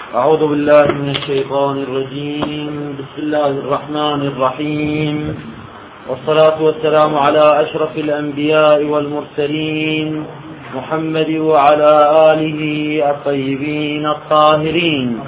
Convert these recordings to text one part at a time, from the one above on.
أعوذ بالله من الشيطان الرجيم. بسم الله الرحمن الرحيم، والصلاة والسلام على أشرف الأنبياء والمرسلين محمد وعلى آله الطيبين الطاهرين.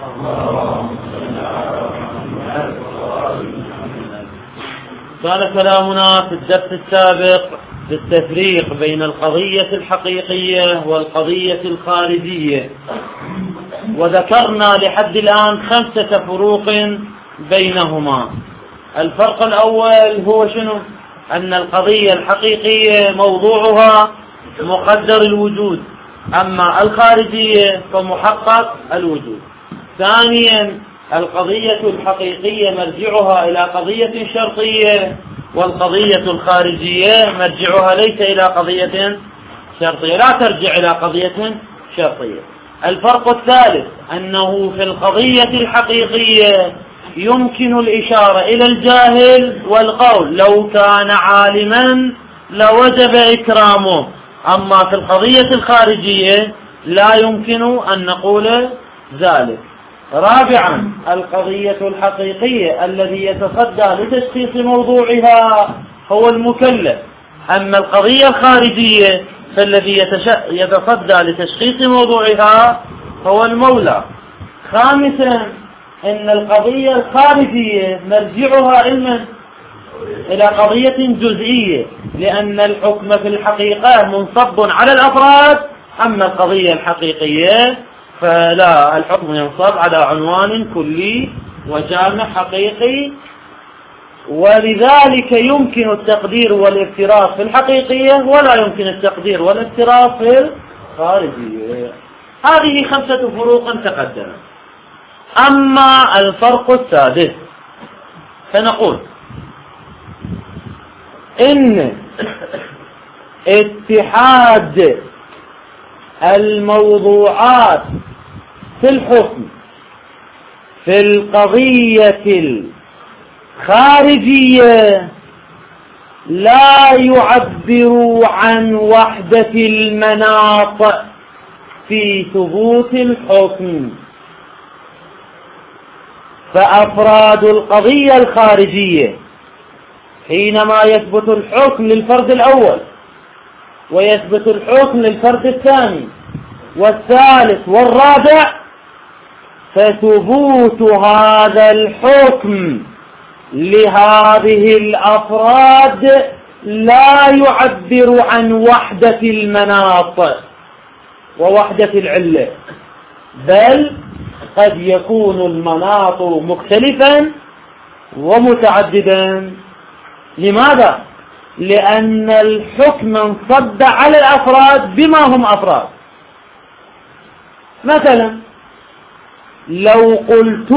كان كلامنا في الدرس السابق بالتفريق بين القضية الحقيقية والقضية الخارجية، وذكرنا لحد الآن 5 فروق بينهما. الفرق الأول هو شنو؟ أن القضية الحقيقية موضوعها مقدر الوجود، أما الخارجية فمحقق الوجود. ثانيا، القضية الحقيقية مرجعها إلى قضية شرطية، والقضية الخارجية مرجعها ليس إلى قضية شرطية، لا ترجع إلى قضية شرطية. الفرق الثالث أنه في القضية الحقيقية يمكن الإشارة إلى الجاهل والقول لو كان عالما لوجب إكرامه، أما في القضية الخارجية لا يمكن أن نقول ذلك. رابعا، القضية الحقيقية الذي يتصدى لتشخيص موضوعها هو المكلف، أما القضية الخارجية فالذي يتصدى لتشخيص موضوعها هو المولى. خامسا، إن القضية الخارجية مرجعها إلى قضية جزئية، لأن الحكم في الحقيقة منصب على الأفراد، أما القضية الحقيقية فلا، الحكم ينصب على عنوان كلي وجامع حقيقي، ولذلك يمكن التقدير والافتراض في الحقيقية ولا يمكن التقدير والافتراض في الخارجية. هذه 5 فروق تقدمت. أما الفرق السادس فنقول إن اتحاد الموضوعات في الحكم في القضية الخارجية لا يعبر عن وحدة المناط في ثبوت الحكم، فأفراد القضية الخارجية حينما يثبت الحكم للفرد الأول ويثبت الحكم للفرد الثاني والثالث والرابع، فثبوت هذا الحكم لهذه الأفراد لا يعبر عن وحدة المناط ووحدة العلة، بل قد يكون المناط مختلفا ومتعددا. لماذا؟ لأن الحكم انصب على الأفراد بما هم أفراد. مثلا لو قلت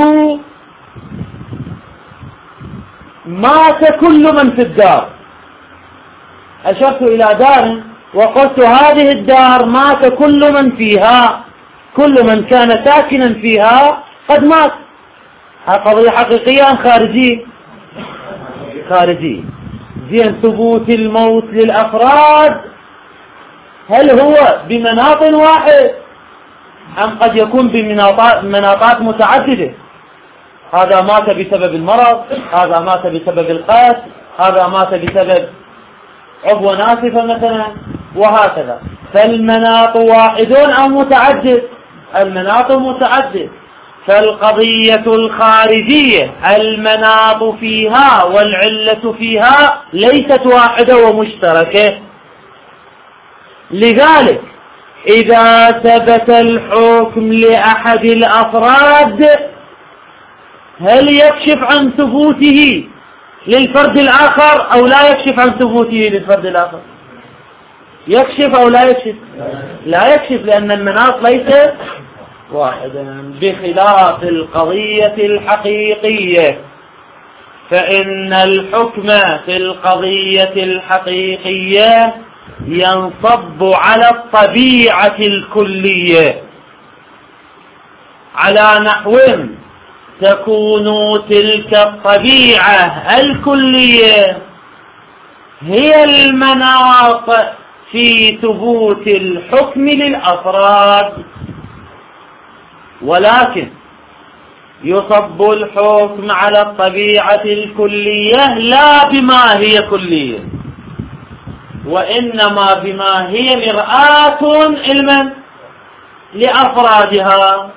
مات كل من في الدار، أشرت إلى دار وقلت هذه الدار مات كل من فيها، كل من كان ساكنا فيها قد مات. قضية حقيقية أم خارجية؟ خارجية. زين، ثبوت الموت للأفراد هل هو بمناط واحد أم قد يكون بمناطات متعددة؟ هذا مات بسبب المرض، هذا مات بسبب القتل، هذا مات بسبب عضو ناسفة مثلا، وهكذا. فالمناط واحد أو متعدد؟ المناط متعدد. فالقضية الخارجية المناط فيها والعلة فيها ليست واحدة ومشتركة. لذلك إذا ثبت الحكم لأحد الأفراد هل يكشف عن ثبوته للفرد الآخر أو لا يكشف عن ثبوته للفرد الآخر؟ يكشف أو لا يكشف؟ لا يكشف، لأن المناط ليس واحدا. بخلاف القضية الحقيقية فإن الحكم في القضية الحقيقية ينصب على الطبيعة الكلية، على نحو تكون تلك الطبيعة الكلية هي المناط في ثبوت الحكم للأفراد. ولكن يصب الحكم على الطبيعة الكلية لا بما هي كلية، وإنما بما هي مرآة علما لأفرادها،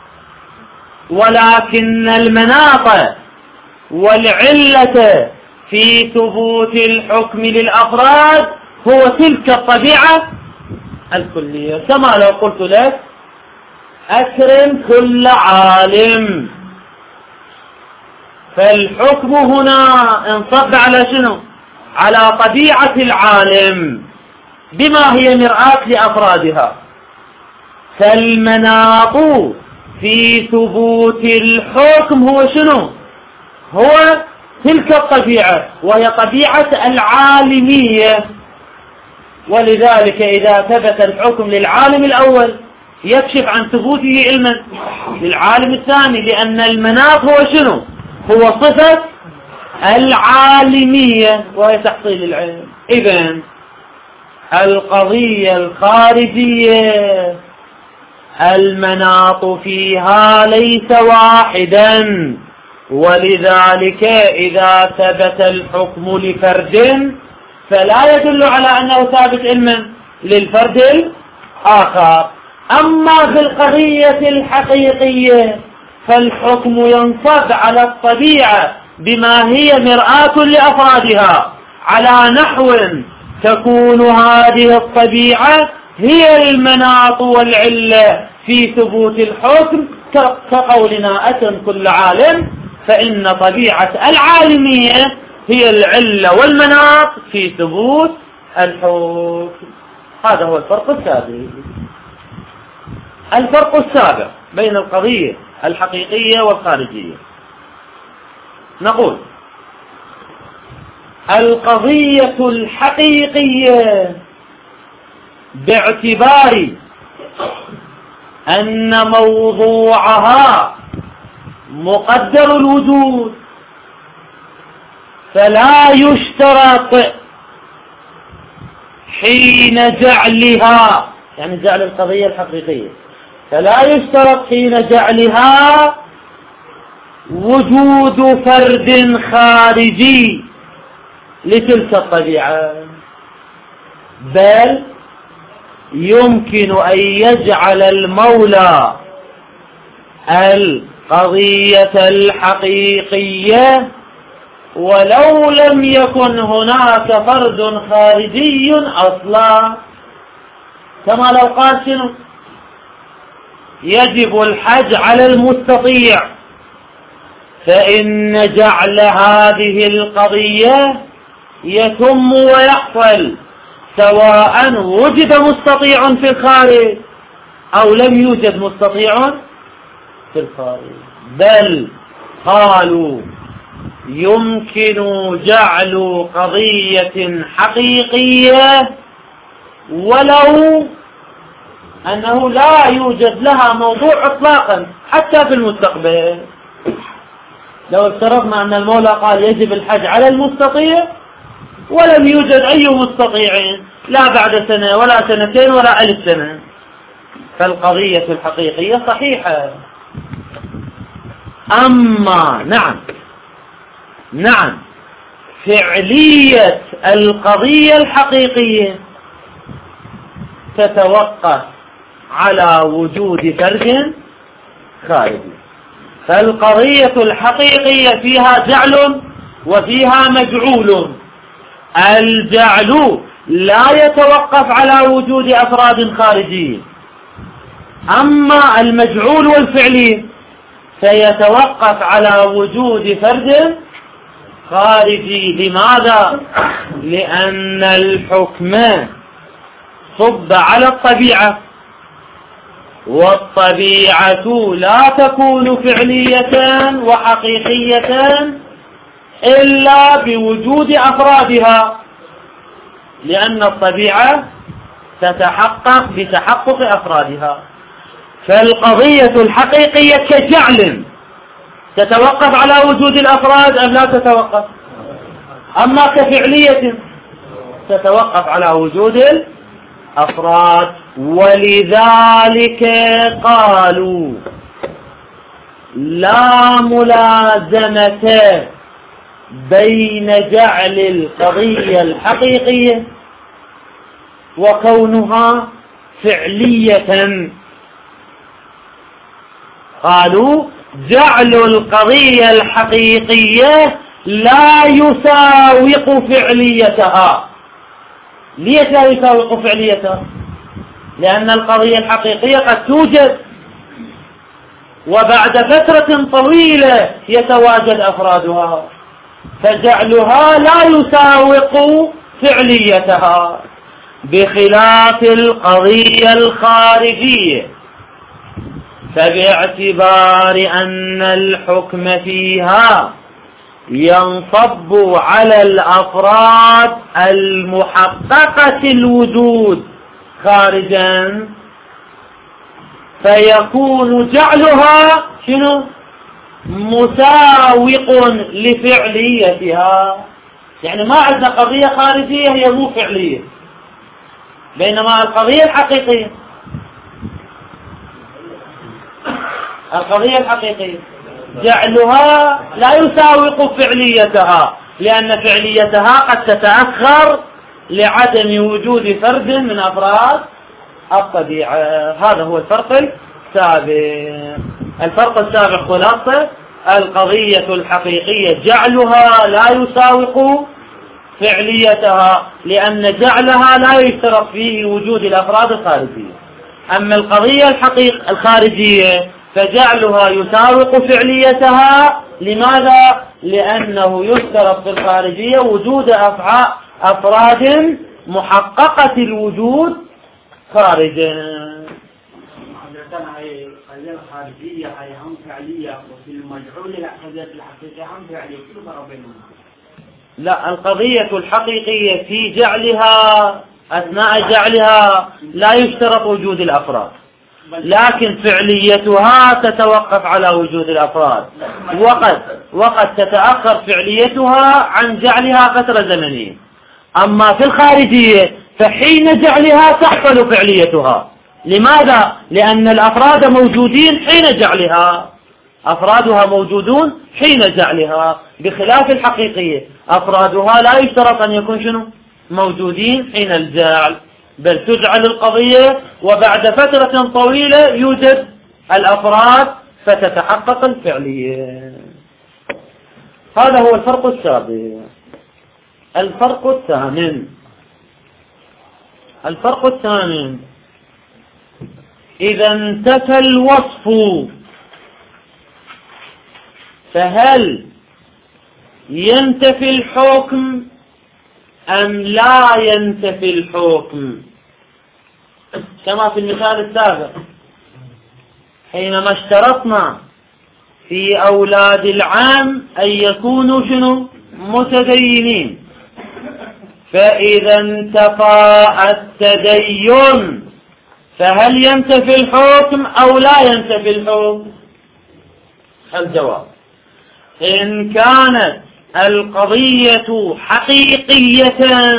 ولكن المناط والعلة في ثبوت الحكم للأفراد هو تلك الطبيعة الكلية. كما لو قلت لك أكرم كل عالم، فالحكم هنا انصب على شنو؟ على طبيعة العالم بما هي مرآة لأفرادها. فالمناط في ثبوت الحكم هو شنو؟ هو تلك الطبيعة، وهي طبيعة العالمية. ولذلك إذا ثبت الحكم للعالم الأول يكشف عن ثبوته علما للعالم الثاني، لأن المناط هو شنو؟ هو صفة العالمية وهي تحصيل العلم. إذن القضية الخارجية المناط فيها ليس واحدا، ولذلك إذا ثبت الحكم لفرد فلا يدل على أنه ثابت علما للفرد الآخر. أما في القضية الحقيقية فالحكم ينصب على الطبيعة بما هي مرآة لأفرادها، على نحو تكون هذه الطبيعة هي المناط والعلة في ثبوت الحكم، كقولنا أتم كل عالم، فإن طبيعة العالمية هي العلة والمناط في ثبوت الحكم. هذا هو الفرق السابق. الفرق السابق بين القضية الحقيقية والخارجية، نقول القضية الحقيقية باعتبار أن موضوعها مقدر الوجود فلا يشترط حين جعلها، يعني جعل القضية الحقيقية، فلا يشترط حين جعلها وجود فرد خارجي لتلك الطبيعة، بل يمكن أن يجعل المولى القضية الحقيقية ولو لم يكن هناك فرد خارجي أصلا. كما لو قال شنو؟ يجب الحج على المستطيع، فإن جعل هذه القضية يتم ويحصل سواء وجد مستطيع في الخارج أو لم يوجد مستطيع في الخارج. بل قالوا يمكن جعل قضية حقيقية ولو أنه لا يوجد لها موضوع إطلاقا حتى في المستقبل. لو افترضنا أن المولى قال يجب الحج على المستطيع ولم يوجد أي مستطيع لا بعد سنة ولا سنتين ولا 1000 سنة، فالقضية الحقيقية صحيحة. أما نعم فعلية القضية الحقيقية تتوقف على وجود فرد خارجي. فالقضية الحقيقية فيها جعل وفيها مجعول. الجعل لا يتوقف على وجود أفراد خارجيين، أما المجعول والفعلي سيتوقف على وجود فرد خارجي. لماذا؟ لأن الحكم صب على الطبيعة، والطبيعة لا تكون فعلية وحقيقية إلا بوجود أفرادها، لأن الطبيعة تتحقق بتحقق أفرادها. فالقضية الحقيقية كجعل تتوقف على وجود الأفراد أم لا تتوقف؟ أما كفعلية تتوقف على وجود الأفراد. ولذلك قالوا لا ملازمة بين جعل القضية الحقيقية وكونها فعلية. قالوا جعل القضية الحقيقية لا يساوق فعليتها. ليش لا يساوق فعليتها؟ لأن القضية الحقيقية قد توجد وبعد فترة طويلة يتواجد أفرادها، فجعلها لا يساوق فعليتها، بخلاف القضية الخارجية فباعتبار أن الحكم فيها ينصب على الأفراد المحققة الوجود خارجا، فيكون جعلها شنو؟ مساوق لفعليتها. يعني ما عندنا قضية خارجية هي مو فعلية، بينما القضية الحقيقية جعلها لا يساوق فعليتها، لأن فعليتها قد تتأخر لعدم وجود فرد من أفراد الطبيعة. هذا هو الفرق السابق. الفرق السابق خلاصة: القضية الحقيقية جعلها لا يساوق فعليتها، لأن جعلها لا يشترط فيه وجود الأفراد الخارجية. أما القضية الخارجية فجعلها يساوق فعليتها. لماذا؟ لأنه يشترط في الخارجية وجود أفراد محققة الوجود خارجا. القضية الخارجية هي هم فعلية، وفي المجعول القضية الحقيقية هم فعلية، كل فرق بينهم. لا، القضية الحقيقية في جعلها أثناء جعلها لا يشترط وجود الأفراد، لكن فعليتها تتوقف على وجود الأفراد، وقد تتأخر فعليتها عن جعلها فترة زمنية. أما في الخارجية فحين جعلها تحصل فعليتها. لماذا؟ لأن الأفراد موجودين حين جعلها، أفرادها موجودون حين جعلها، بخلاف الحقيقية أفرادها لا يشترط أن يكون شنو؟ موجودين حين الجعل، بل تجعل القضية وبعد فترة طويلة يوجد الأفراد فتتحقق الفعلية. هذا هو الفرق السابق. الفرق الثامن: إذا انتفى الوصف فهل ينتفي الحكم أم لا ينتفي الحكم؟ كما في المثال السابق حينما اشترطنا في أولاد العام أن يكونوا شنو؟ متدينين. فإذا انتفى التدين فهل ينتفي الحكم أو لا ينتفي الحكم؟ الجواب: إن كانت القضية حقيقية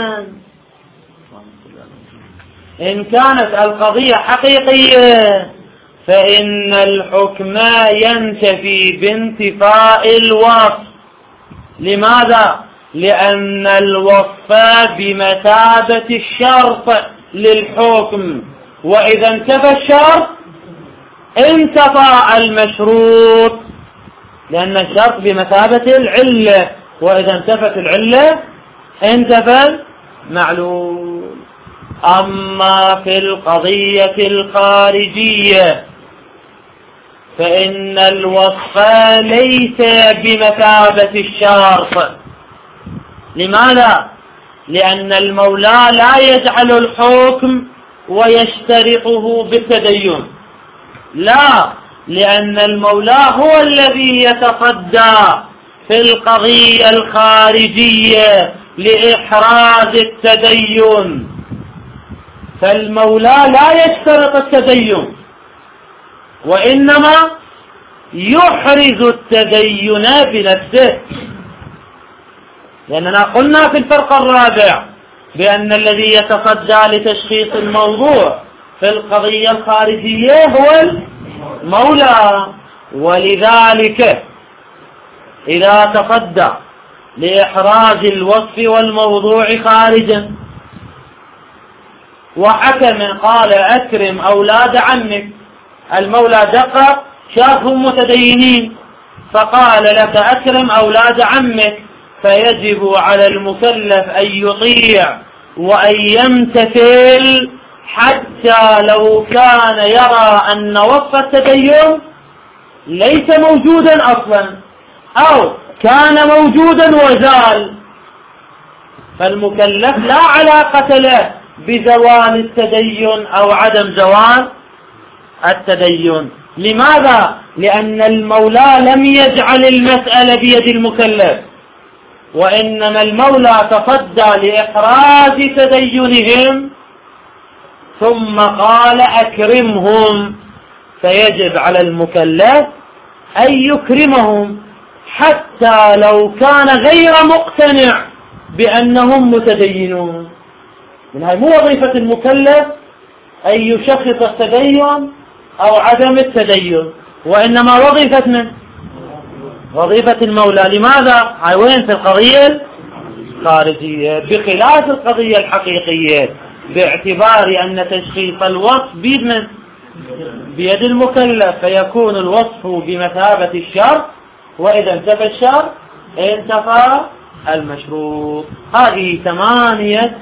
فإن الحكم ينتفي بانتفاء الوصف. لماذا؟ لأن الوصف بمثابة الشرط للحكم، وإذا انتفى الشرط انتفى المشروط، لأن الشرط بمثابة العلة، وإذا انتفت العلة انتفى المعلول. أما في القضية الخارجية فإن الوصف ليس بمثابة الشرط. لماذا؟ لأن المولى لا يجعل الحكم ويشترطه بالتدين، لا، لأن المولى هو الذي يتصدى في القضية الخارجية لإحراز التدين، فالمولى لا يشترط التدين وإنما يحرز التدين بنفسه. لأننا قلنا في الفرق الرابع بأن الذي يتصدى لتشخيص الموضوع في القضية الخارجية هو المولى، ولذلك إذا تصدى لإحراز الوصف والموضوع خارجا وحكم قال أكرم أولاد عمك، المولى دقق شافهم متدينين فقال لك أكرم أولاد عمك، فيجب على المكلف أن يطيع وأن يمتثل حتى لو كان يرى أن وصف التدين ليس موجودا أصلا أو كان موجودا وزال، فالمكلف لا علاقة له بزوال التدين أو عدم زوال التدين. لماذا؟ لأن المولى لم يجعل المسألة بيد المكلف، وإنما المولى تصدى لإحراز تدينهم ثم قال أكرمهم، فيجب على المكلف أن يكرمهم حتى لو كان غير مقتنع بأنهم متدينون. من هاي مو وظيفة المكلف أن يشخص التدين أو عدم التدين، وإنما وظيفة المولى. لماذا؟ هاي وين؟ في القضية الخارجية، بخلاف القضية الحقيقية، باعتبار أن تشخيص الوصف بيد المكلف، فيكون الوصف بمثابة الشرط، وإذا انتفى الشرط انتفى المشروط. هذه 8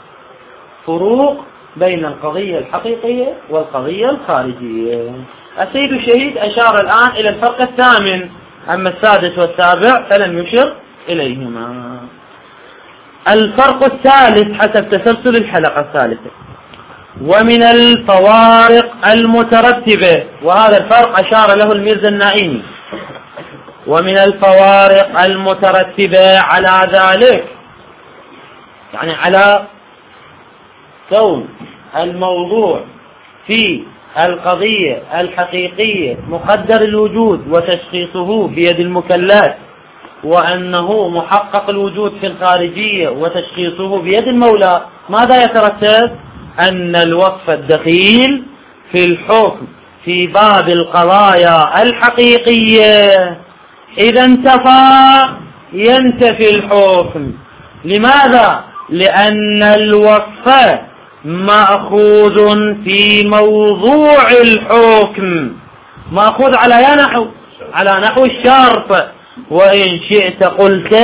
فروق بين القضية الحقيقية والقضية الخارجية. السيد الشهيد أشار الآن إلى الفرق الثامن، أما السادس والسابع فلم يشر إليهما. الفرق الثالث حسب تسلسل الحلقة الثالثة: ومن الفوارق المترتبة، وهذا الفرق أشار له الميرزا النائمي، ومن الفوارق المترتبة على ذلك، يعني على كون الموضوع في القضية الحقيقية مقدر الوجود وتشخيصه بيد المكلف، وأنه محقق الوجود في الخارجية وتشخيصه بيد المولى، ماذا يترتب؟ أن الوصف الدخيل في الحكم في باب القضايا الحقيقية إذا انتفى ينتفي الحكم. لماذا؟ لأن الوصف مأخوذ في موضوع الحكم، مأخوذ على نحو الشرط، وإن شئت قلت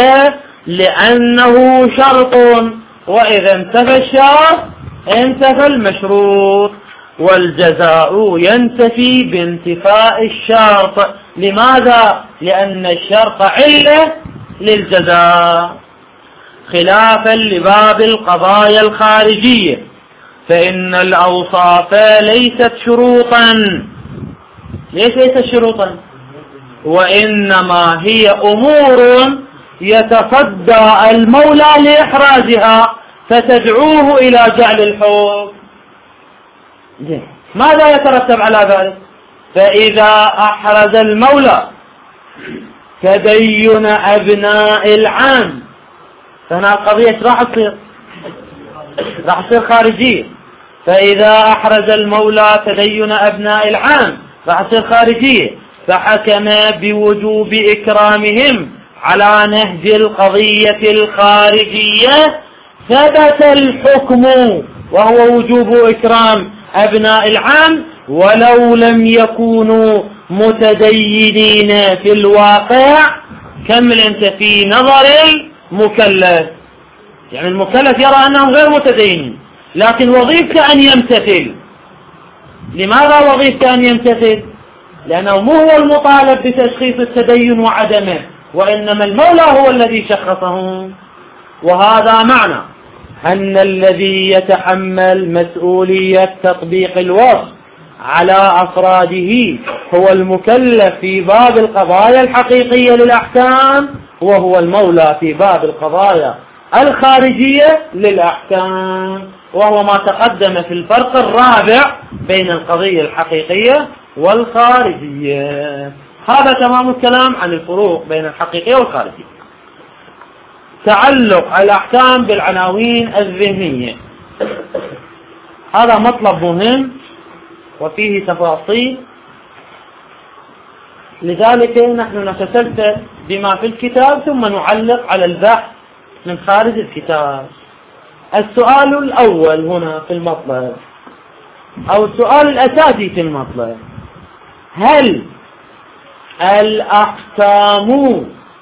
لأنه شرط، وإذا انتفى الشرط انتفى المشروط، والجزاء ينتفي بانتفاء الشرط. لماذا؟ لأن الشرط علة للجزاء، خلافا لباب القضايا الخارجية، فإن الأوصاف ليست شروطا. ليست شروطا؟ وإنما هي أمور يتصدى المولى لإحرازها فتدعوه إلى جعل الحكم. ماذا يترتب على ذلك؟ فإذا أحرز المولى تدين أبناء العام، فهنا القضية راح تصير خارجية. فإذا أحرز المولى تدين أبناء العام راح تصير خارجية، فحكم بوجوب إكرامهم على نهج القضية الخارجية، ثبت الحكم وهو وجوب إكرام أبناء العام ولو لم يكونوا متدينين في الواقع. كمل أنت في نظر المكلف، يعني المكلف يرى أنهم غير متدينين، لكن وظيفته أن يمتثل. لماذا وظيفته أن يمتثل؟ لأنه مو هو المطالب بتشخيص التدين وعدمه، وإنما المولى هو الذي شخصه. وهذا معنى أن الذي يتحمل مسؤولية تطبيق الوصف على أفراده هو المكلف في باب القضايا الحقيقية للأحكام، وهو المولى في باب القضايا الخارجية للأحكام، وهو ما تقدم في الفرق الرابع بين القضية الحقيقية والخارجية. هذا تمام الكلام عن الفروق بين الحقيقية والخارجية. تعلق الأحكام بالعناوين الذهنية، هذا مطلب مهم وفيه تفاصيل لذلك نحن نتسلسل بما في الكتاب ثم نعلق على البحث من خارج الكتاب. السؤال الأول هنا في المطلب أو السؤال الأساسي في المطلب: هل الأحكام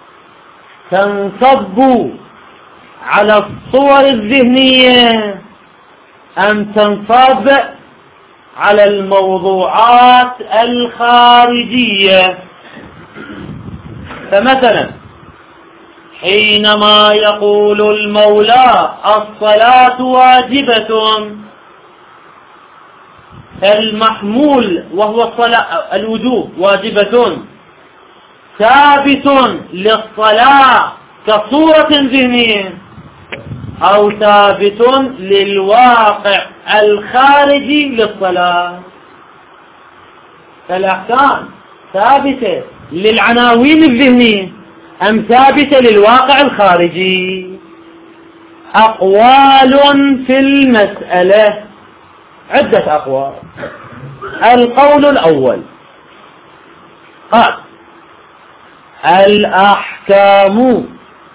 تنصب على الصور الذهنية أم تنصب على الموضوعات الخارجية؟ فمثلا حينما يقول المولى الصلاة واجبة، المحمول وهو الصلاة الوجوب واجبة ثابت للصلاة كصورة ذهنية أو ثابت للواقع الخارجي للصلاة؟ فالأحكام ثابتة للعناوين الذهنية أم ثابتة للواقع الخارجي؟ أقوال في المسألة، عدة أقوال. القول الأول قال: الأحكام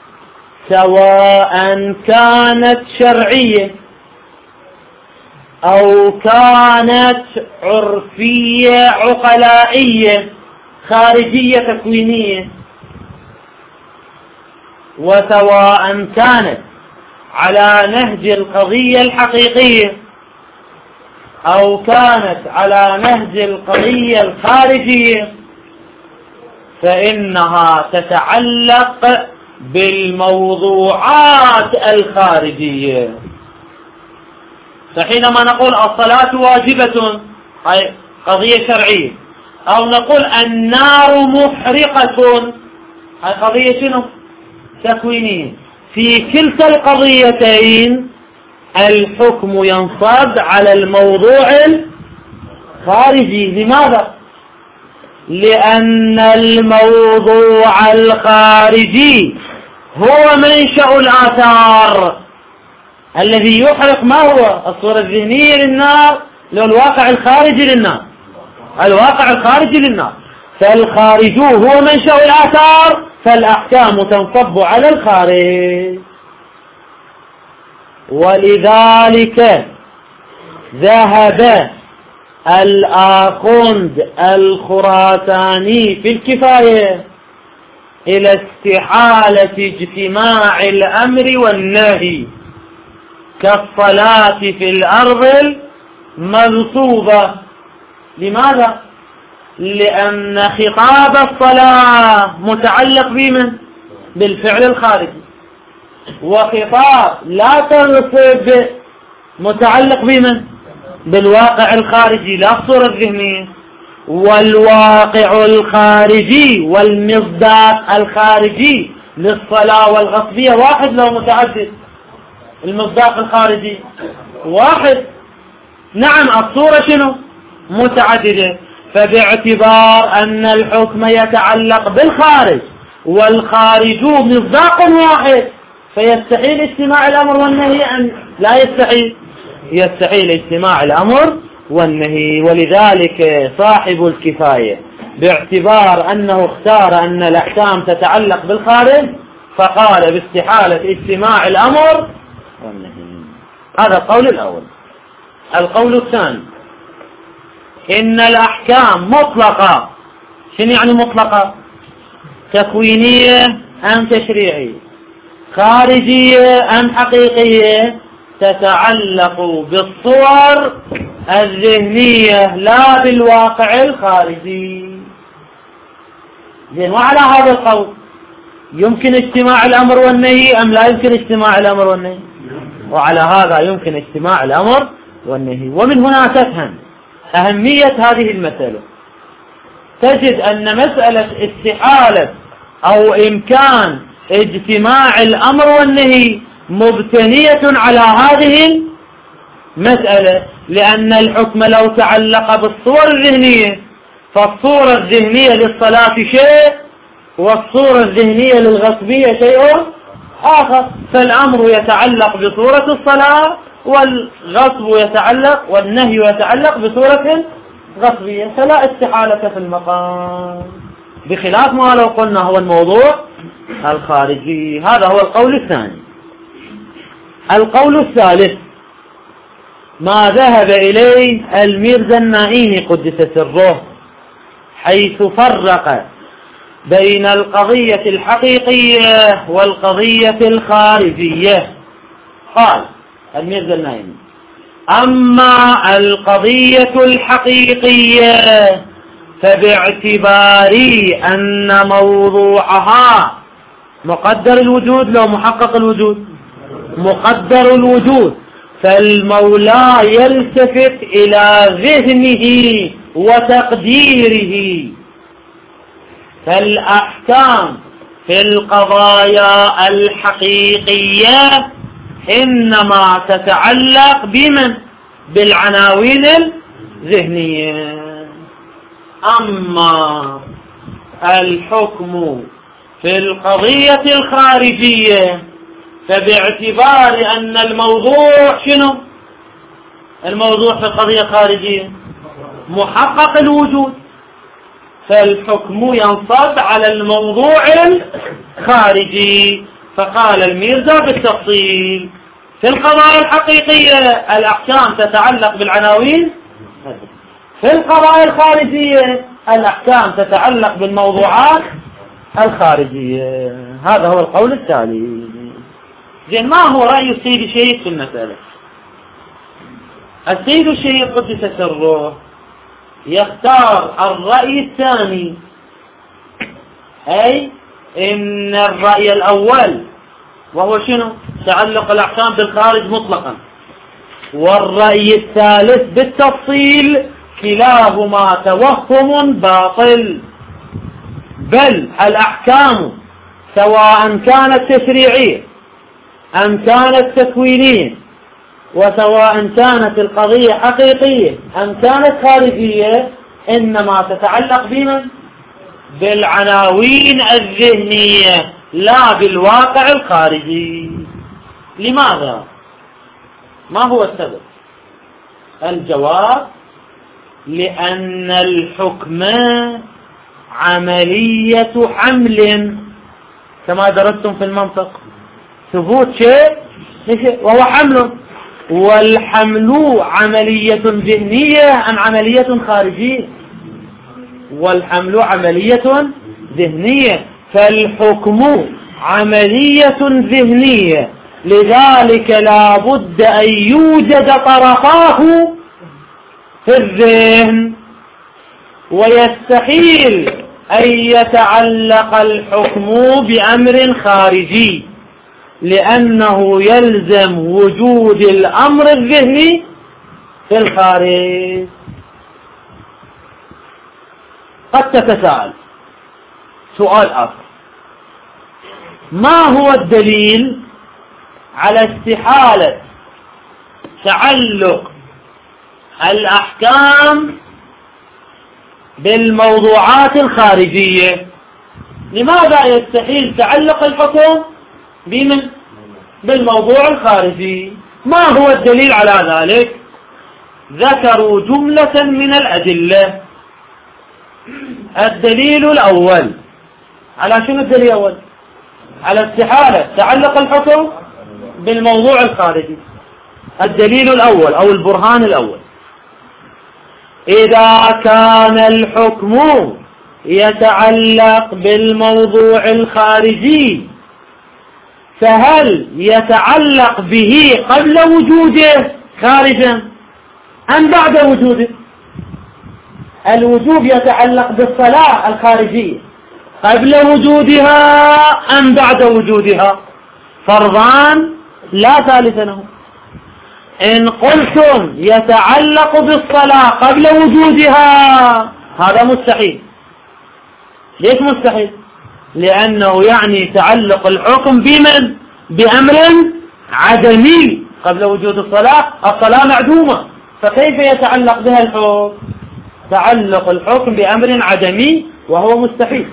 سواء كانت شرعية أو كانت عرفية عقلائية خارجية تكوينية، وسواء كانت على نهج القضية الحقيقية أو كانت على نهج القضية الخارجية، فإنها تتعلق بالموضوعات الخارجية. فحينما نقول الصلاة واجبة هي قضية شرعية، أو نقول النار محرقة هي قضية شنو؟ تكوينية. في كلتا القضيتين الحكم ينصب على الموضوع الخارجي. لماذا؟ لأن الموضوع الخارجي هو منشأ الآثار الذي يحرق. ما هو؟ الصورة الذهنية للنار، الواقع الخارجي للنار، الواقع الخارجي للنار. فالخارج هو منشأ الآثار، فالأحكام تنصب على الخارج. ولذلك ذهب الآخوند الخراساني في الكفاية إلى استحالة اجتماع الأمر والنهي كالصلاة في الأرض المغصوبة. لماذا؟ لأن خطاب الصلاة متعلق بمن؟ بالفعل الخارجي، وخطاب لا تنصب متعلق بمن؟ بالواقع الخارجي لا الصورة الذهنية. والواقع الخارجي والمصداق الخارجي للصلاة والغصبية واحد لو متعدد؟ المصداق الخارجي واحد. نعم الصورة شنو؟ متعددة. فباعتبار أن الحكم يتعلق بالخارج والخارج مصداق واحد، فيستحيل اجتماع الأمر والنهي أن لا يستحيل؟ يستحيل اجتماع الأمر والنهي. ولذلك صاحب الكفاية باعتبار أنه اختار أن الأحكام تتعلق بالخارج فقال باستحالة اجتماع الأمر والنهي. هذا القول الأول. القول الثاني: إن الأحكام مطلقة. شنو يعني مطلقة؟ تكوينية أم تشريعية؟ خارجية أم حقيقية؟ تتعلق بالصور الذهنية لا بالواقع الخارجي. زين، وعلى هذا القول يمكن اجتماع الأمر والنهي أم لا يمكن اجتماع الأمر والنهي؟ وعلى هذا يمكن اجتماع الأمر والنهي. ومن هنا تفهم أهمية هذه المسألة. تجد أن مسألة استحالة أو إمكان اجتماع الأمر والنهي مبتنية على هذه المسألة، لأن الحكم لو تعلق بالصور الذهنية فالصورة الذهنية للصلاة شيء والصورة الذهنية للغصبية شيء آخر. فالأمر يتعلق بصورة الصلاة والغصب يتعلق والنهي يتعلق بصورة غصبية، فلا استحالة في المقام. بخلاف ما لو قلنا هو الموضوع الخارجي. هذا هو القول الثاني. القول الثالث ما ذهب إليه الميرزا النائيني قدس سره، حيث فرق بين القضية الحقيقية والقضية الخارجية. قال الميرزا النائيني: أما القضية الحقيقية فباعتبار أن موضوعها مقدر الوجود، لو محقق الوجود مقدر الوجود، فالمولى يلتفت إلى ذهنه وتقديره، فالأحكام في القضايا الحقيقية إنما تتعلق بمن؟ بالعناوين الذهنية. أما الحكم في القضية الخارجية فباعتبار أن الموضوع شنو؟ الموضوع في القضية الخارجية محقق الوجود، فالحكم ينصب على الموضوع الخارجي. فقال الميرزا بالتفصيل: في القضايا الحقيقية الأحكام تتعلق بالعناوين، في القضايا الخارجية الأحكام تتعلق بالموضوعات الخارجية. هذا هو القول التالي. زين، ما هو رأي السيد الشيخ في المسألة؟ السيد الشيخ قدس سره يختار الرأي الثاني، أي إن الرأي الأول وهو شنو؟ تعلق الأحكام بالخارج مطلقا، والرأي الثالث بالتفصيل، كلاهما توهم باطل، بل الأحكام سواء كانت تشريعية أم كانت تكوينية، وسواء كانت القضية حقيقية أم كانت خارجية، إنما تتعلق بمن؟ بالعناوين الذهنية لا بالواقع الخارجي. لماذا؟ ما هو السبب؟ الجواب: لأن الحكم عملية حمل، كما درستم في المنطق، ثبوت شيء وهو حمل، والحمل عملية ذهنية أم عملية خارجية؟ والحمل عملية ذهنية، فالحكم عملية ذهنية، لذلك لا بد أن يوجد طرفاه في الذهن، ويستحيل أن يتعلق الحكم بأمر خارجي، لأنه يلزم وجود الأمر الذهني في الخارج. قد تتساءل سؤال آخر: ما هو الدليل على استحالة تعلق الأحكام بالموضوعات الخارجية؟ لماذا يستحيل تعلق الحكم بمن؟ بالموضوع الخارجي. ما هو الدليل على ذلك؟ ذكروا جملة من الأدلة. الدليل الأول على شنو؟ الدليل الأول على استحالة تعلق الحكم بالموضوع الخارجي. الدليل الأول أو البرهان الأول: إذا كان الحكم يتعلق بالموضوع الخارجي فهل يتعلق به قبل وجوده خارجا أم بعد وجوده؟ الوجوب يتعلق بالصلاة الخارجية قبل وجودها أم بعد وجودها؟ فرضان لا ثالث له. إن قلتم يتعلق بالصلاة قبل وجودها هذا مستحيل. ليش مستحيل؟ لأنه يعني تعلق الحكم بمن؟ بأمر عدمي قبل وجود الصلاة. الصلاة معدومة، فكيف يتعلق بها الحكم؟ تعلق الحكم بأمر عدمي وهو مستحيل.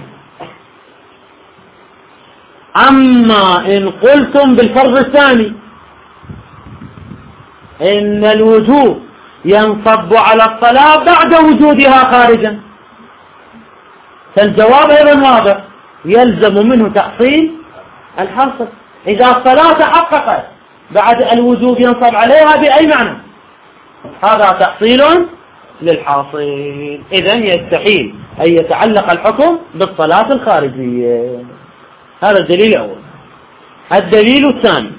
أما إن قلتم بالفرض الثاني إن الوجوب ينصب على الصلاة بعد وجودها خارجا، فالجواب أيضا واضح، يلزم منه تحصيل الحاصل. إذا الصلاة تحققت بعد الوجوب ينصب عليها بأي معنى؟ هذا تحصيل للحاصل. إذن يستحيل أن يتعلق الحكم بالصلاة الخارجية. هذا الدليل الأول. الدليل الثاني: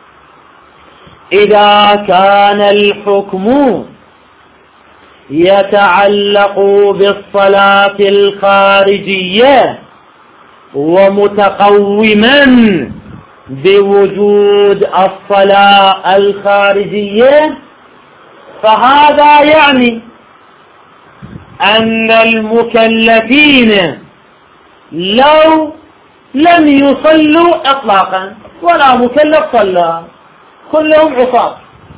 إذا كان الحكم يتعلق بالصلاة الخارجية ومتقوما بوجود الصلاة الخارجية، فهذا يعني أن المكلفين لو لم يصلوا إطلاقا ولا مكلف صلى، كلهم عصاة،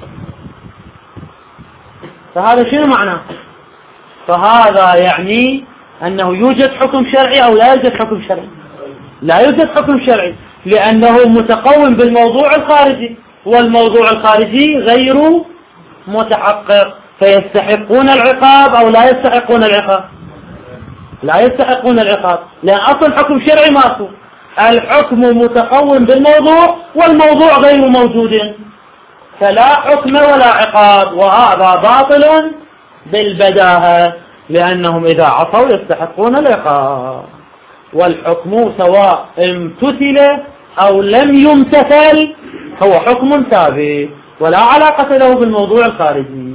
فهذا شنو معناه؟ فهذا يعني أنه يوجد حكم شرعي أو لا يوجد حكم شرعي؟ لا يوجد حكم شرعي، لأنه متقوم بالموضوع الخارجي، والموضوع الخارجي غير متحقق، فيستحقون العقاب أو لا يستحقون العقاب؟ لا يستحقون العقاب، لأن أصل حكم شرعي ماكو، الحكم متقوم بالموضوع والموضوع غير موجود، فلا حكم ولا عقاب، وهذا باطل بالبداهة، لأنهم إذا عصوا يستحقون العقاب، والحكم سواء امتثل أو لم يمتثل هو حكم ثابت ولا علاقة له بالموضوع الخارجي.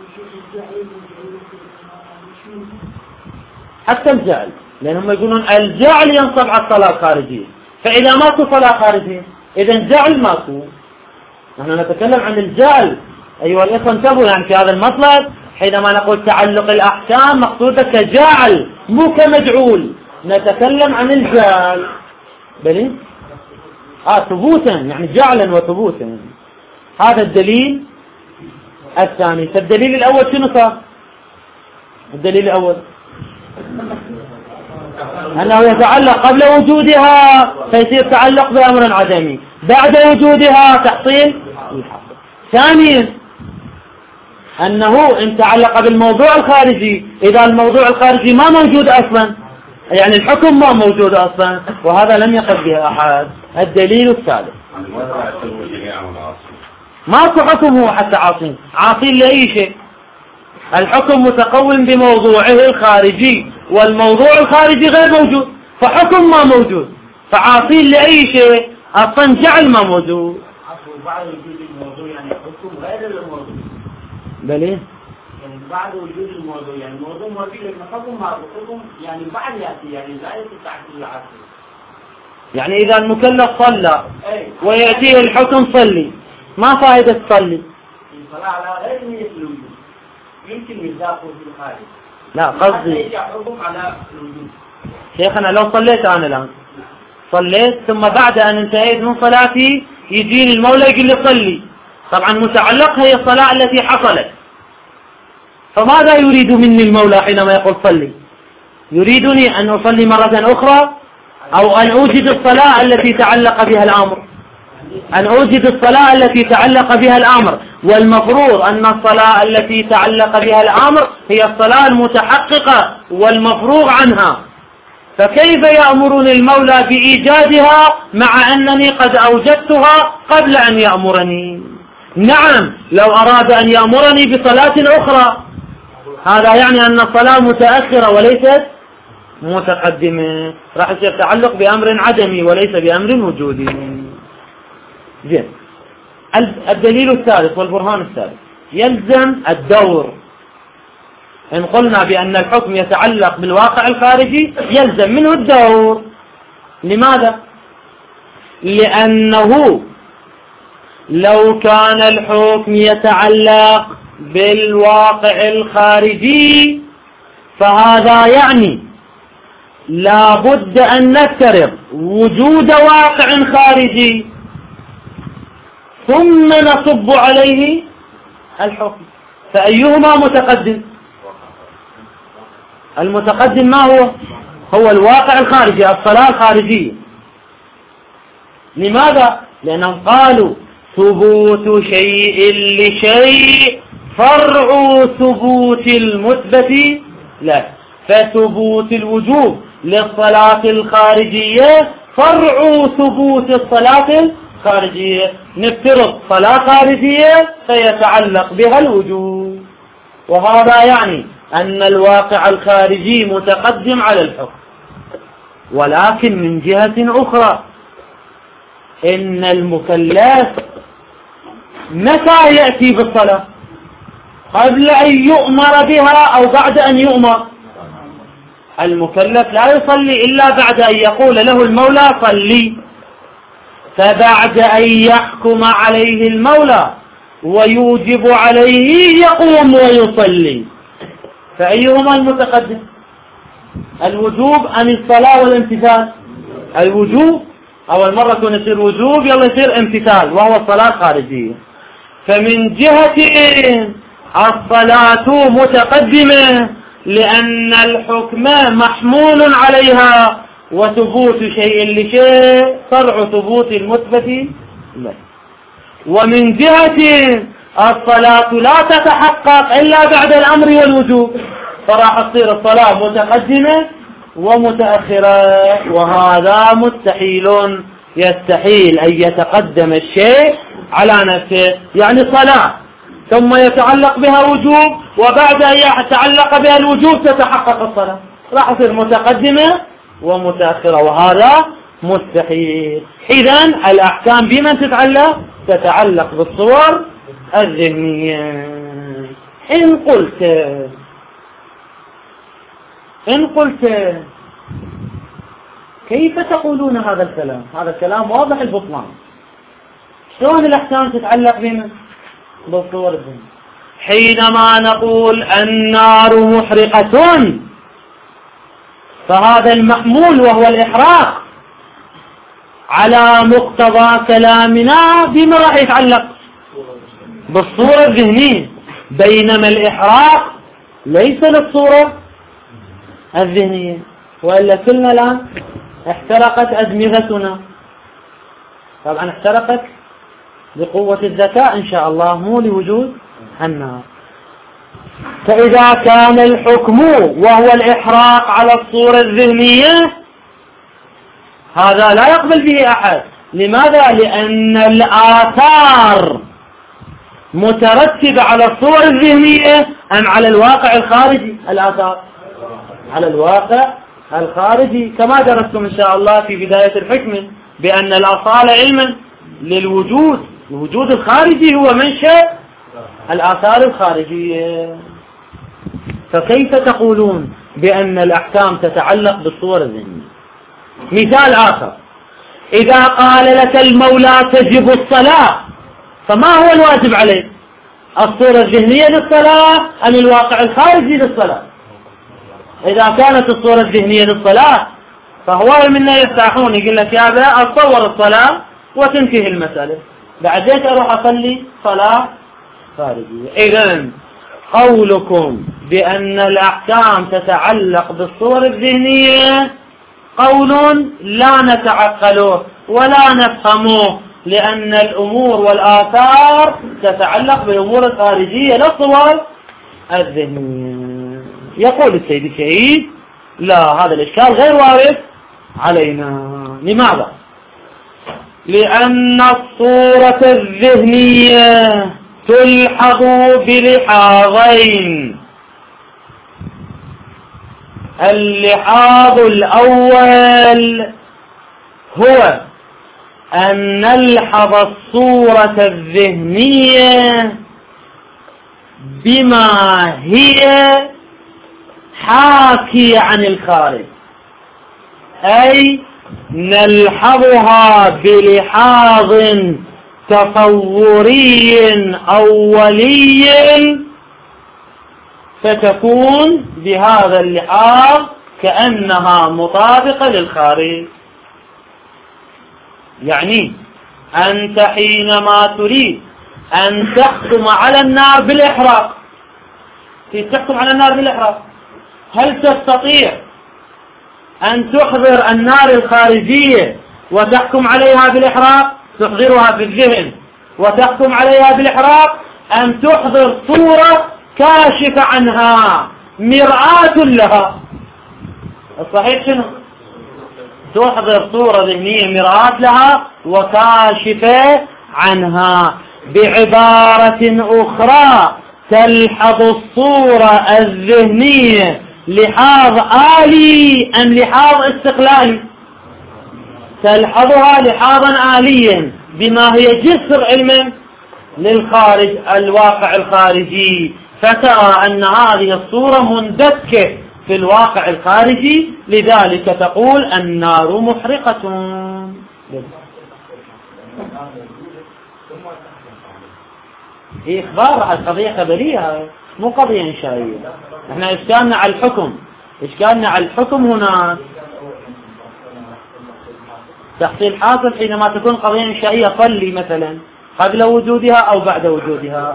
حتى الجعل، لأنهم يقولون الجعل ينصب على الصلاة الخارجية، فإذا ماكو صلاة خارجية إذن جعل ماكو. نحن نتكلم عن الجعل أيها الإخوة، انتبهوا يعني في هذا المطلب، حينما نقول تعلق الأحكام مقصودة كجعل مو كمجعول، نتكلم عن الجعل بلي ثبوتا، يعني جعلا وثبوتا. هذا الدليل الثاني. فالدليل الأول شنو صار؟ الدليل الأول أنه يتعلق قبل وجودها فيصير تعلق بأمر عدمي، بعد وجودها تحصيل الحاصل. ثانيا أنه إن تعلق بالموضوع الخارجي، إذا الموضوع الخارجي ما موجود أصلا يعني الحكم ما موجود أصلا، وهذا لم يقل به أحد. الدليل الثالث: ماكو حكم هو حتى عاصين، عاصين لأي شيء، الحكم متقوم بموضوعه الخارجي والموضوع الخارجي غير موجود، فحكم ما موجود، فعاصين لأي شيء، أصلا جعل ما موجود. بعد وجود الموضوع يعني حكم غير الموضوع. بليه؟ يعني بعد وجود الموضوع يعني الموضوع موجود لكن حكم ما حكم يعني بعد يأتي، يعني لا يتعكس العصر. يعني إذا المكلف صلى ويأتيه الحكم صلي، ما فائدة تصلي؟ الصلاة على غير نية الوجود، يمكن يذاقه في الخارج. لا قصدي حكم على الوجود. شيخنا لو صليت أنا الآن، صليت ثم بعد أن انتهيت من صلاتي يجيني المولى يقول لي صلي، طبعا متعلقها هي الصلاة التي حصلت، فماذا يريد مني المولى حينما يقول صلي؟ يريدني أن أصلي مرة أخرى أو أن أوجد الصلاة التي تعلق بها الأمر، أن أوجد الصلاة التي تعلق بها الأمر، والمفروض أن الصلاة التي تعلق بها الأمر هي الصلاة المتحققة والمفروغ عنها، فكيف يأمرني المولى بإيجادها مع أنني قد أوجدتها قبل أن يأمرني؟ نعم لو أراد أن يأمرني بصلاة أخرى هذا يعني أن الصلاة متأخرة وليست متقدمة، راح يصير تعلق بأمر عدمي وليس بأمر وجودي. زين. الدليل الثالث والبرهان الثالث: يلزم الدور. إن قلنا بأن الحكم يتعلق بالواقع الخارجي يلزم منه الدور. لماذا؟ لأنه لو كان الحكم يتعلق بالواقع الخارجي فهذا يعني لا بد أن نفترض وجود واقع خارجي ثم نصب عليه الحكم، فأيهما متقدم؟ المتقدم ما هو؟ هو الواقع الخارجي، الصلاة الخارجية. لماذا؟ لأنهم قالوا ثبوت شيء لشيء فرع ثبوت المثبت له، فثبوت الوجوب للصلاة الخارجية فرع ثبوت الصلاة الخارجية. نفترض صلاة خارجية فيتعلق بها الوجوب، وهذا يعني أن الواقع الخارجي متقدم على الحكم. ولكن من جهة أخرى إن المكلف متى يأتي بالصلاة؟ قبل أن يؤمر بها أو بعد أن يؤمر؟ المكلف لا يصلي إلا بعد أن يقول له المولى صلي، فبعد أن يحكم عليه المولى ويوجب عليه يقوم ويصلي. فأيهما المتقدم؟ الوجوب أم الصلاة والامتثال؟ الوجوب. أول مرة يكون يصير وجوب يلا يصير امتثال وهو الصلاة الخارجية. فمن جهة الصلاة متقدمة لأن الحكم محمول عليها، وثبوت شيء لشيء فرع ثبوت المثبت له. ومن جهة الصلاة لا تتحقق إلا بعد الأمر والوجوب، فراح تصير الصلاة متقدمة ومتأخرة، وهذا مستحيل. يستحيل أن يتقدم الشيء على نفسه، يعني صلاة ثم يتعلق بها وجوب، وبعد أن يتعلق بها الوجوب تتحقق الصلاة، راح تصير متقدمة ومتأخرة، وهذا مستحيل. إذن الأحكام بمن تتعلق؟ تتعلق بالصور الذهنية. إن قلت كيف تقولون هذا الكلام؟ هذا الكلام واضح البطلان. شلون الأحكام تتعلق بمن؟ بالصور الذهنية. حينما نقول النار محرقة فهذا المحمول وهو الإحراق على مقتضى كلامنا بما راح يتعلق؟ بالصورة الذهنية، بينما الإحراق ليس للصورة الذهنية. وإلا كلنا الآن احترقت أدمغتنا، طبعا احترقت بقوة الذكاء إن شاء الله، مو لوجود النار. فإذا كان الحكم وهو الإحراق على الصورة الذهنية هذا لا يقبل به أحد. لماذا؟ لأن الآثار مترتبة على الصور الذهنية أم على الواقع الخارجي؟ الآثار على الواقع الخارجي، كما درستم إن شاء الله في بداية الحكم بأن الأصالة علما للوجود، الوجود الخارجي هو منشأ الآثار الخارجية. فكيف تقولون بأن الأحكام تتعلق بالصور الذهنية؟ مثال آخر، إذا قال لك المولى تجب الصلاة فما هو الواجب عليك؟ الصورة الذهنية للصلاة أم الواقع الخارجي للصلاة؟ إذا كانت الصورة الذهنية للصلاة فهو منا يفتحون يقول لك يا أبا أتصور الصلاة وتنتهي المسألة، بعدين أروح أصلي صلاة خارجية. إذن قولكم بأن الأحكام تتعلق بالصور الذهنية قول لا نتعقله ولا نفهمه، لأن الأمور والآثار تتعلق بالأمور الخارجية لا الصور الذهنية. يقول السيد الشهيد لا، هذا الإشكال غير وارد علينا. لماذا؟ لأن الصورة الذهنية تلحظ بلحاظين. اللحاظ الأول هو أن نلحظ الصورة الذهنية بما هي حاكي عن الخارج، أي نلحظها بلحاظ تصوري أولي، فتكون بهذا اللحاظ كأنها مطابقة للخارج. يعني أنت حينما تريد أن تحكم على النار بالإحراق، تحكم على النار بالإحراق، هل تستطيع أن تحضر النار الخارجية وتحكم عليها بالإحراق، تحضرها في الذهن وتحكم عليها بالإحراق، أم تحضر صورة كاشفة عنها مرآة لها؟ الصحيح شنو؟ تحضر صورة ذهنية مرآة لها وكاشفة عنها. بعبارة أخرى تلحظ الصورة الذهنية لحاظ آلي أم لحاظ استقلالي؟ تلحظها لحاظا آليا بما هي جسر علما للخارج الواقع الخارجي، فترى أن هذه الصورة مندكة في الواقع الخارجي، لذلك تقول النار محرقة. هي إخبار عن قضية خبرية مو قضية إنشائية. احنا إشكالنا على الحكم، إشكالنا على الحكم هنا تحصيل حاصل حينما تكون قضية إنشائية صلي مثلا قبل وجودها أو بعد وجودها.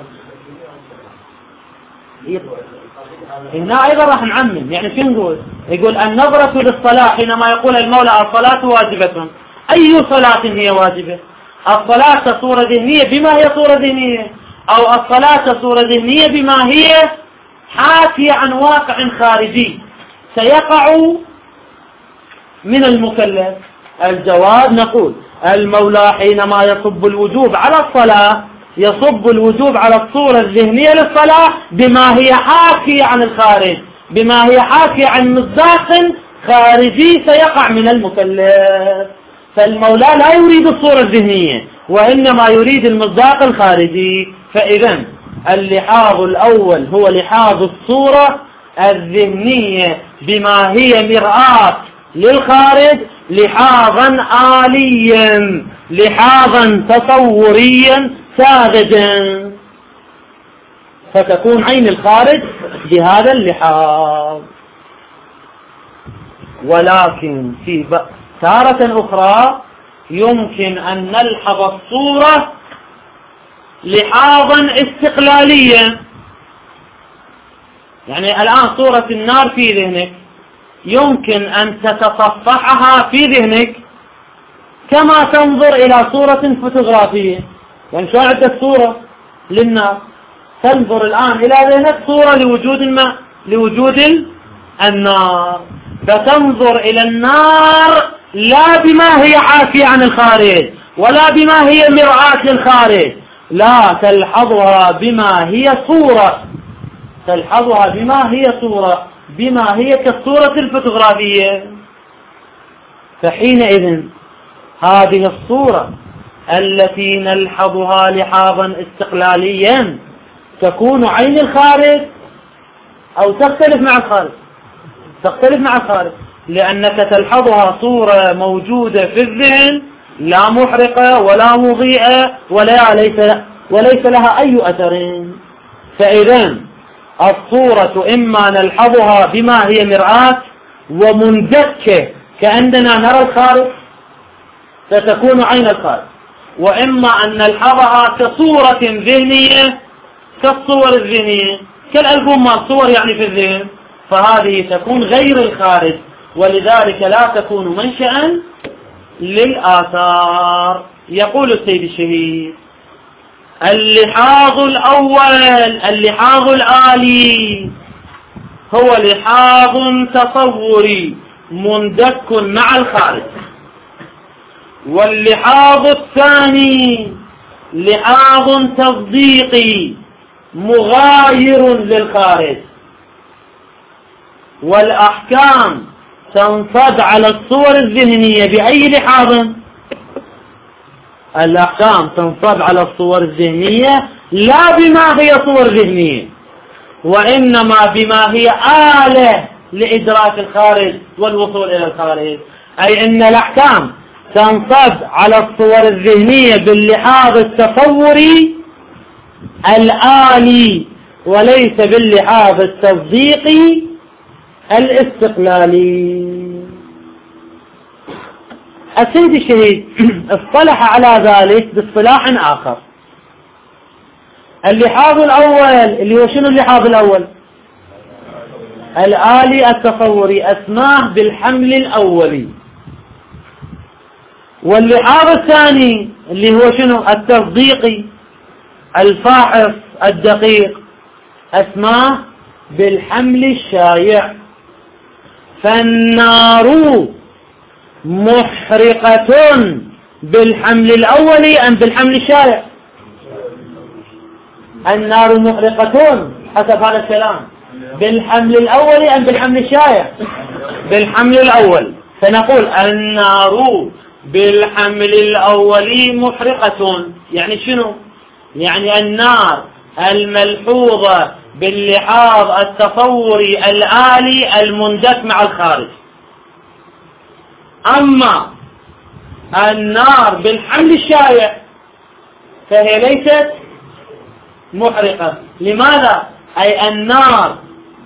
هنا أيضا راح نعمم، يعني شو نقول؟ يقول النظرة للصلاة حينما يقول المولى الصلاة واجبة، أي صلاة هي واجبة؟ الصلاة صورة ذهنية بما هي صورة ذهنية، أو الصلاة صورة ذهنية بما هي حاكية عن واقع خارجي سيقع من المكلف؟ الجواب نقول المولى حينما يصب الوجوب على الصلاة يصب الوجوب على الصورة الذهنية للصلاة بما هي حاكية عن الخارج، بما هي حاكية عن مصداق خارجي سيقع من المكلف. فالمولى لا يريد الصورة الذهنية وإنما يريد المصداق الخارجي. فإذا اللحاظ الأول هو لحاظ الصورة الذهنية بما هي مرآة للخارج لحاظا آليا، لحاظا تصوريا ساذجا، فتكون عين الخارج بهذا اللحاظ. ولكن في تارة أخرى يمكن أن نلحظ الصورة لحاظا استقلاليا. يعني الآن صورة النار في ذهنك يمكن أن تتصفحها في ذهنك كما تنظر إلى صورة فوتوغرافية. يعني شو عندك صورة للنار، تنظر الآن إلى ذهنك صورة لوجود الماء، لوجود النار، فتنظر إلى النار لا بما هي عافية عن الخارج ولا بما هي مرآة للخارج، لا تلحظها بما هي صورة، تلحظها بما هي صورة، بما هي كالصورة الفوتوغرافية. فحينئذ هذه الصورة التي نلحظها لحاظا استقلاليا تكون عين الخارج أو تختلف مع الخارج؟ تختلف مع الخارج، لأنك تلحظها صورة موجودة في الذهن لا محرقة ولا مضيئة وليس لها أي أثر. فإذا الصورة إما نلحظها بما هي مرآة ومندكة كأننا نرى الخارج فتكون عين الخارج، وإما أن نلحظها كصورة ذهنية كالصور الذهنية كالألبوم مال صور يعني في الذهن، فهذه تكون غير الخارج، ولذلك لا تكون منشأ للآثار. يقول السيد الشهيد اللحاظ الأول اللحاظ الآلي هو لحاظ تصوري مندك مع الخارج، واللحاظ الثاني لحاظ تصديقي مغاير للخارج. والأحكام تنصب على الصور الذهنية بأي لحاظ؟ الأحكام تنصب على الصور الذهنية لا بما هي صور ذهنية، وإنما بما هي آلة لإدراك الخارج والوصول إلى الخارج. أي أن الأحكام تنصب على الصور الذهنية باللحاظ التصوري الآلي وليس باللحاظ التصديقي الاستقلالي. السيد الشهيد اصطلح على ذلك باصطلاح آخر. اللحاظ الأول اللي هو شنو اللحاظ الأول؟ الآلي التصوري، أسماه بالحمل الأولي. واللحاظ الثاني اللي هو شنو؟ التصديقي الفاحص الدقيق، أسماه بالحمل الشايع. فالنار محرقة بالحمل الأولي أم بالحمل الشائع؟ النار محرقة حسب هذا الكلام بالحمل الأولي أم بالحمل الشائع؟ بالحمل الأول. فنقول النار بالحمل الأولي محرقة، يعني شنو؟ يعني النار الملحوظة باللحاظ التصوري الآلي المندك مع الخارج. أما النار بالحمل الشائع فهي ليست محرقة. لماذا؟ أي النار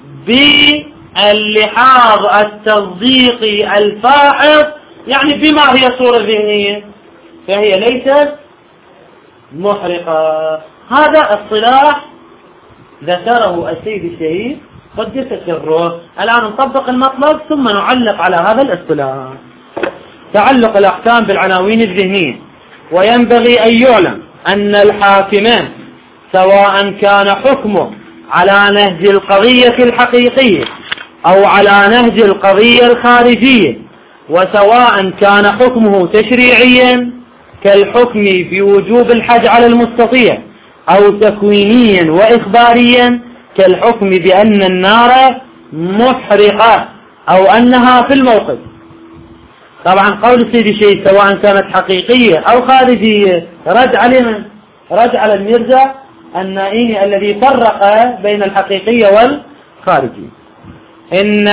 باللحاظ التصديقي الفاحص، يعني بما هي صورة ذهنية، فهي ليست محرقة. هذا الصلاح ذكره السيد الشهيد قدس سره. الآن نطبق المطلب ثم نعلق على هذا الاصطلاح. تعلق الأحكام بالعناوين الذهنية. وينبغي أن يعلم أن الحاكم سواء كان حكمه على نهج القضية الحقيقية أو على نهج القضية الخارجية، وسواء كان حكمه تشريعيا كالحكم بوجوب الحج على المستطيع، أو تكوينيا وإخباريا كالحكم بأن النار محرقة أو أنها في الموقف. طبعا قول السيد الشيخ سواء كانت حقيقية أو خارجية رد على رد على الميرزا النائيني الذي فرق بين الحقيقية والخارجية. إن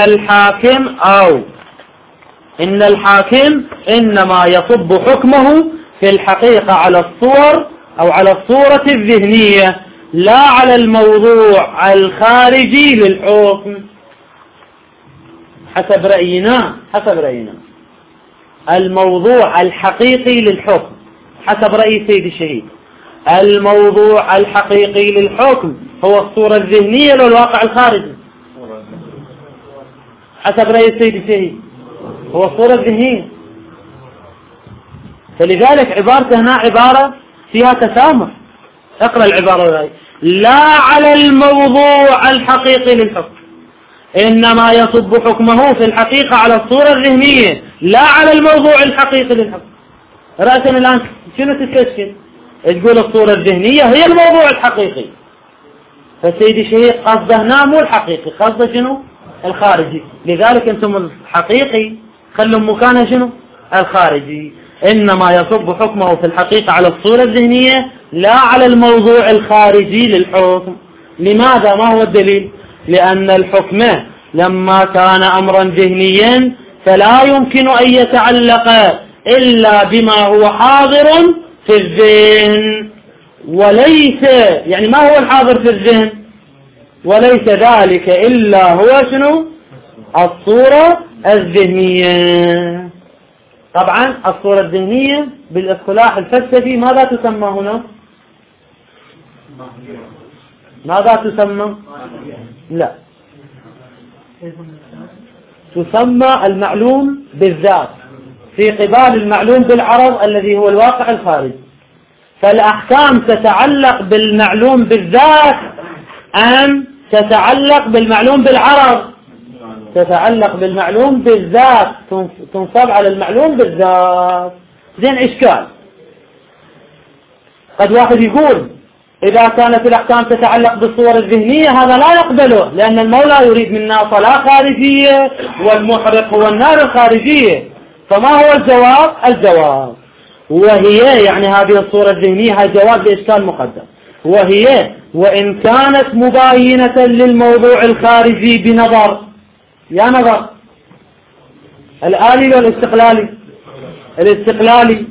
الحاكم إنما يصب حكمه في الحقيقة على الصور أو على الصورة الذهنية، لا على الموضوع الخارجي للحكم. حسب رأينا الموضوع الحقيقي للحكم حسب رأي السيد الشهيد، الموضوع الحقيقي للحكم هو الصورة الذهنية للواقع الخارجي. حسب رأي السيد الشهيد هو الصورة الذهنية. فلذلك عبارته هنا عبارة فيها تسامح. اقرأ العبارة هاي: لا على الموضوع الحقيقي للحكم، إنما يصب حكمه في الحقيقة على الصورة الذهنية لا على الموضوع الحقيقي للحكم. رأسا الآن شنو تستشكل؟ تقول الصورة الذهنية هي الموضوع الحقيقي، فالسيد الشهيد قصده هنا مو الحقيقي، قصده شنو؟ الخارجي. لذلك انتم الحقيقي خلوا مكانه شنو؟ الخارجي. إنما يصب حكمه في الحقيقة على الصورة الذهنية لا على الموضوع الخارجي للحكم. لماذا؟ ما هو الدليل؟ لأن الحكم لما كان أمرا ذهنيا فلا يمكن أن يتعلق إلا بما هو حاضر في الذهن، وليس يعني ما هو الحاضر في الذهن؟ وليس ذلك إلا هو شنو؟ الصورة الذهنية. طبعا الصورة الذهنية بالاصطلاح الفلسفي ماذا تسمى هنا؟ ماذا تسمى؟ لا، تسمى المعلوم بالذات في قبال المعلوم بالعرض الذي هو الواقع الخارجي. فالأحكام تتعلق بالمعلوم بالذات أم تتعلق بالمعلوم بالعرض؟ تتعلق بالمعلوم بالذات، تنصب على المعلوم بالذات. زين إشكال، قد واحد يقول إذا كانت الأحكام تتعلق بالصور الذهنية هذا لا يقبله، لأن المولى يريد منا صلاة خارجية والمحرق هو النار الخارجية. فما هو الجواب؟ الجواب وهي يعني هذه الصورة الذهنية، هذا جواب لإشكال مقدم، وهي وإن كانت مباينة للموضوع الخارجي بنظر، يا نظر الآلي والاستقلالي، الاستقلالي،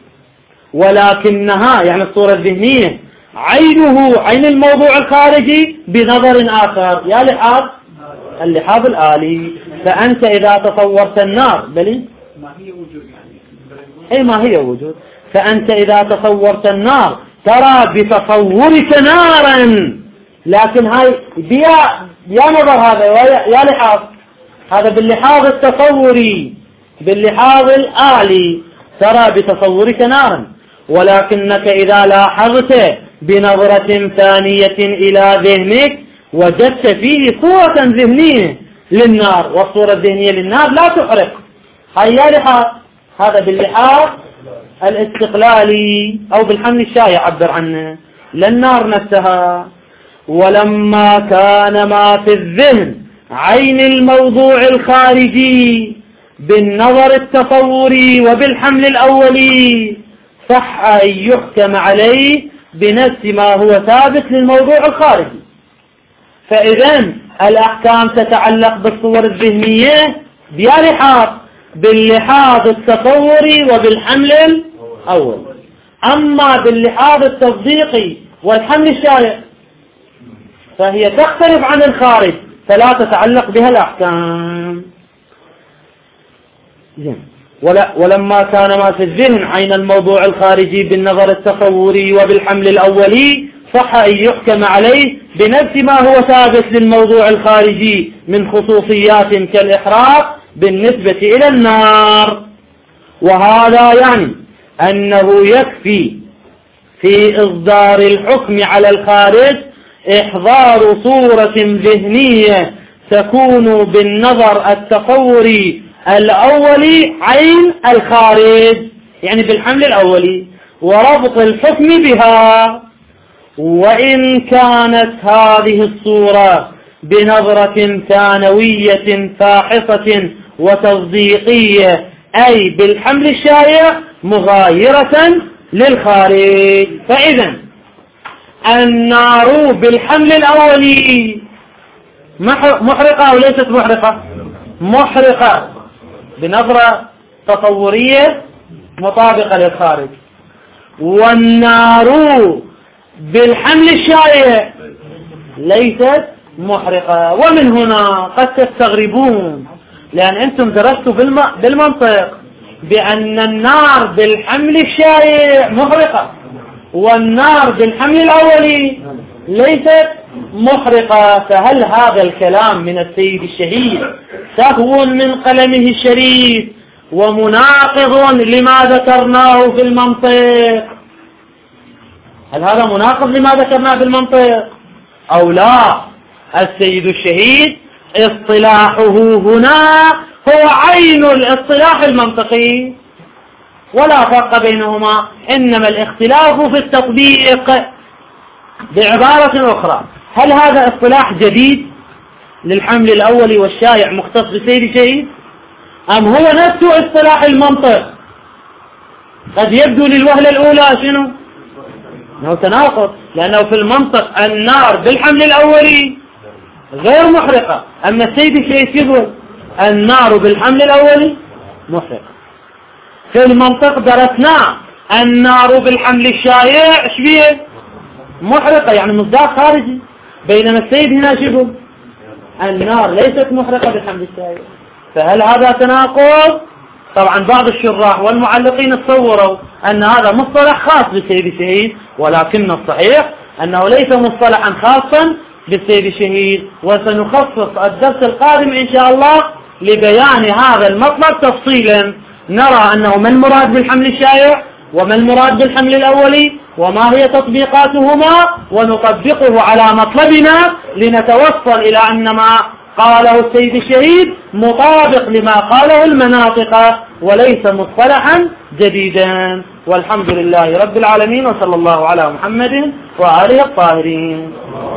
ولكنها يعني الصورة الذهنية عينه عين الموضوع الخارجي بنظر آخر، يا لحاظ اللحاظ الآلي. فأنت إذا تصورت النار بلي ما هي وجود يعني أي ما هي وجود، فأنت إذا تصورت النار ترى بتصورك نارا، لكن هاي يا نظر هذا يا لحاظ، هذا باللحاظ التصوري باللحاظ الآلي ترى بتصورك نارا، ولكنك إذا لاحظت بنظرة ثانية إلى ذهنك وجدت فيه صورة ذهنية للنار، والصورة الذهنية للنار لا تحرق. هيا لحاظ، هذا باللحاظ الاستقلالي أو بالحمل الشايع عبر عنه للنار نفسها. ولما كان ما في الذهن عين الموضوع الخارجي بالنظر التصوري وبالحمل الأولي صح أن يحكم عليه بنفس ما هو ثابت للموضوع الخارجي. فإذا الأحكام تتعلق بالصور الذهنية بيا لحاظ، باللحاظ التصوري وبالحمل الأول. أما باللحاظ التصديقي والحمل الشائع فهي تختلف عن الخارج، فلا تتعلق بها الأحكام. ولما كان ما في الذهن عين الموضوع الخارجي بالنظر التصوري وبالحمل الأولي صح أن يحكم عليه بنفس ما هو ثابت للموضوع الخارجي من خصوصيات كالإحراق بالنسبة إلى النار. وهذا يعني أنه يكفي في إصدار الحكم على الخارج إحضار صورة ذهنية تكون بالنظر التصوري الأولي عين الخارج، يعني بالحمل الأولي، وربط الحكم بها. وإن كانت هذه الصورة بنظرة ثانوية فاحصة وتصديقية أي بالحمل الشائع مغايرة للخارج. فإذا النار بالحمل الأولي محرقة أو ليست محرقة؟ محرقة بنظرة تصورية مطابقة للخارج. والنار بالحمل الشائع ليست محرقة. ومن هنا قد تستغربون، لأن أنتم درستوا بالمنطق بأن النار بالحمل الشائع محرقة والنار بالحمل الأولي ليست محرقة. فهل هذا الكلام من السيد الشهيد سهو من قلمه الشريف ومناقض لما ذكرناه في المنطق؟ هل هذا مناقض لما ذكرناه في المنطق أو لا؟ السيد الشهيد اصطلاحه هنا هو عين الاصطلاح المنطقي، ولا فرق بينهما، إنما الاختلاف في التطبيق. بعبارة أخرى، هل هذا اصطلاح جديد للحمل الأول والشائع مختص بسيد الشهيد، أم هو نفسه اصطلاح المنطق؟ قد يبدو للوهلة الأولى شنو؟ أنه تناقض، لأنه في المنطق النار بالحمل الأولي غير محرقة، أما السيد الشهيد يقول النار بالحمل الأولي محرقة. في المنطق درسنا النار بالحمل الشائع شبيه محرقة، يعني مصداق خارجي، بينما السيد هنا يقول النار ليست محرقة بالحمل الشائع. فهل هذا تناقض؟ طبعا بعض الشراح والمعلقين تصوروا أن هذا مصطلح خاص بالسيد الشهيد، ولكن الصحيح أنه ليس مصطلحا خاصا بالسيد الشهيد. وسنخصص الدرس القادم إن شاء الله لبيان هذا المطلب تفصيلا، نرى أنه ما المراد بالحمل الشائع وما المراد بالحمل الأولي وما هي تطبيقاتهما، ونطبقه على مطلبنا لنتوصل إلى أن ما قاله السيد الشهيد مطابق لما قاله المناطق وليس مصطلحا جديدا. والحمد لله رب العالمين، وصلى الله على محمد وآله الطاهرين.